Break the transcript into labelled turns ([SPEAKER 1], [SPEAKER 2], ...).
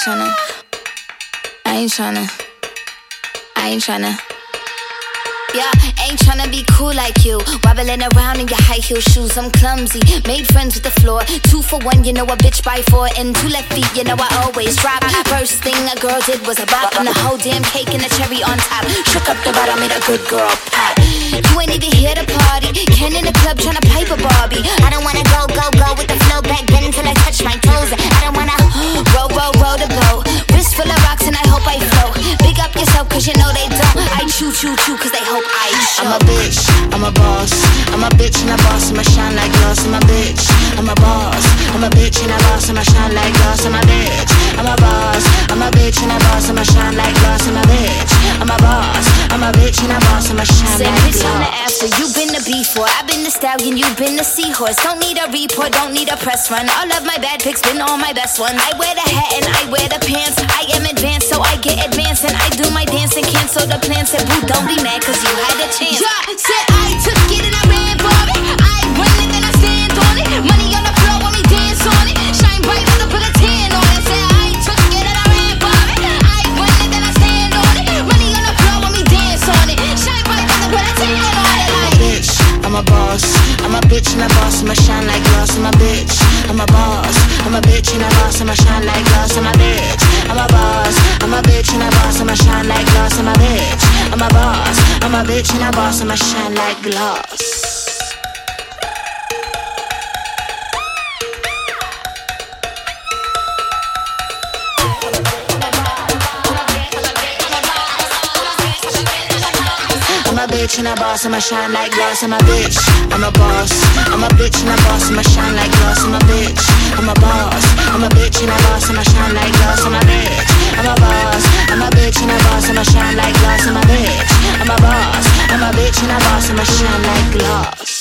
[SPEAKER 1] Yeah, ain't tryna be cool like you. Wobbling around in your high heel shoes, I'm clumsy. Made friends with the floor. 2 for 1, you know a bitch by 4. And 2 left feet, you know I always drop. First thing a girl did was a bop. And the whole damn cake and the cherry on top. Shook up the bottom, made a good girl pop. You ain't even here to party. Ken in the club tryna pipe a Barbie. I don't wanna go with the flow back then until I touch my toes. I don't wanna roll the boat. Wrist full of rocks and I hope I float. Big up yourself cause you know they don't. I chew cause they hope I show.
[SPEAKER 2] I'm a bitch, I'm a boss. I'm a bitch and a boss, I'ma shine like glass. I'm a bitch, I'm a boss. I'm a bitch and a boss, I'ma shine like glass. I'm a bitch, I'm a boss. I'm a bitch and a boss, I'ma shine like glass. I'm a bitch, I'm a boss. I'm a bitch and a boss, I'ma shine like glass.
[SPEAKER 1] Bitch on the after, you been the before. I've been the stallion, you been the seahorse. Don't need a report, don't need a press run. All of my bad pics been all my best ones. I wear the hat and I wear the pants. I am advanced, so I get advanced. And I do my dance and cancel the plans. Said boo, don't be mad cause you had a chance. Yeah, said I took it and I ran for it. I run it and I stand on it. Money on the floor when we dance on it. Shine bright on it, put a tan on it. Said I took it and I ran for it. I run it and I stand on it. Money on the floor when we dance on it. Shine bright on it, put a tan on it.
[SPEAKER 2] I'm a bitch, I'm a boss. I'm a bitch and a boss, I'ma shine like glass. I'm a bitch, I'm a boss. I'm a bitch and a boss, I'ma shine like glass. I'm a bitch, I'm a boss. I'm a bitch and a boss, I'ma shine like glass. I'm a bitch, I'm a boss. I'm a bitch and a boss, I'ma shine like glass. I'm a bitch and a boss, I'ma shine like glass. I'm a bitch, I'm a boss. I'm a bitch and a boss, I'ma shine like glass. I'm a bitch, I'm a boss. I'm a bitch and a boss, I'ma shine like glass. I'm a bitch, I'm a boss. I'm a bitch and a boss, I'ma shine like glass. I'm a bitch, I'm a boss. I'm a bitch and a boss, I'ma shine like glass.